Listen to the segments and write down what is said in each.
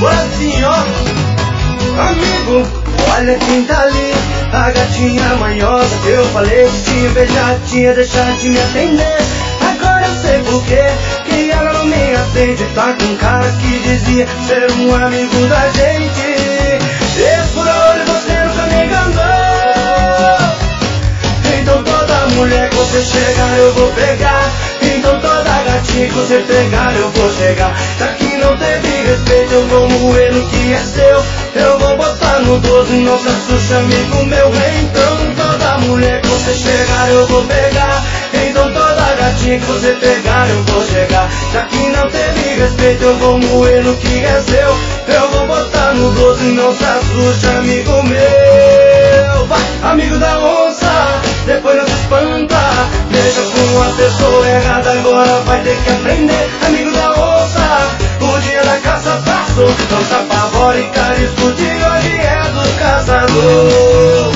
assim, ó. Amigo, olha quem tá ali, a gatinha manhosa que eu falei que tinha beijado, tinha deixado de me atender. Agora eu sei porquê que ela não me atende. Tá com um cara que dizia ser um amigo da gente. Esse por olho você nunca me enganou. Então toda mulher que você chegar eu vou pegar. Então toda gatinha que você pegar eu vou chegar. Já que não teve respeito eu vou moer no que é seu. Eu vou botar no 12, não se assuste amigo meu. Então toda mulher que você chegar eu vou pegar. Então toda gatinha que você pegar eu vou chegar. Já que não teve respeito eu vou moer no que é seu. Eu vou botar no 12, não se assuste amigo meu. Vai, amigo da onça, depois não se espanta. Deixa com a pessoa errada, agora vai ter que aprender. Amigo da onça, o dia da caça passou. Não se apavore, cara, escute, hoje é do caçador.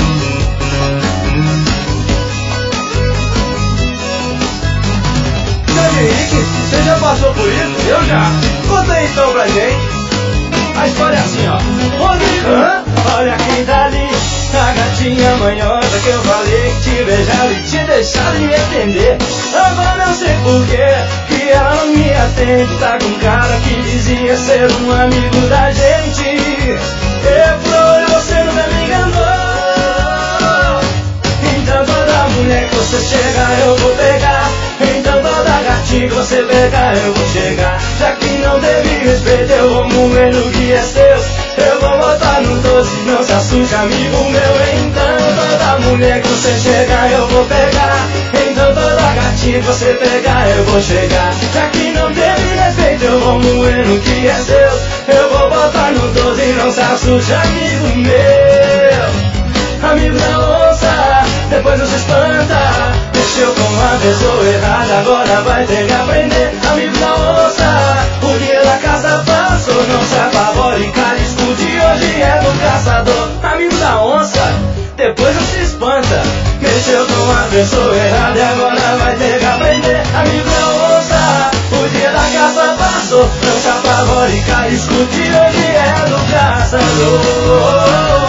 Henrique, você já passou por isso? Eu já. Conta aí então pra gente. A história é assim, ó. Rodrigo, olha quem tá ali, a gatinha manhosa que eu falei que te beijava e te deixava de me atender. Agora eu sei porquê que ela não me atende. Tá com um cara que dizia ser um amigo da gente. Eu por olho você nunca me enganou. Então toda mulher que você chegar eu vou pegar. Então toda gatinha que você pegar eu vou chegar. Já que não teve respeito eu vou moer no que é seu. Eu vou botar no 12, não se assuste amigo meu. Então toda mulher que você chegar eu vou pegar. Então toda gatinha que você pegar eu vou chegar. Já que não teve respeito eu vou moer no que é seu. Eu vou botar no 12, não se assuste amigo meu. Amigo da onça, depois não se espanta. Mexeu com a pessoa errada, agora vai ter que aprender. Amigo da onça, o dia da caça passou. Não se apavore, cara, escute, hoje é do caçador. Amigo da onça, depois não se espanta. Mexeu com a pessoa errada e agora vai ter que aprender. Amigo da onça, o dia da caça passou. Não se apavore, cara, escute, hoje é do caçador.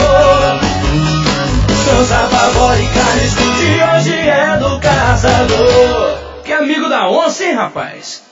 Não se apavore, cara, escute, hoje é do caçador. Que amigo da onça, hein, rapaz?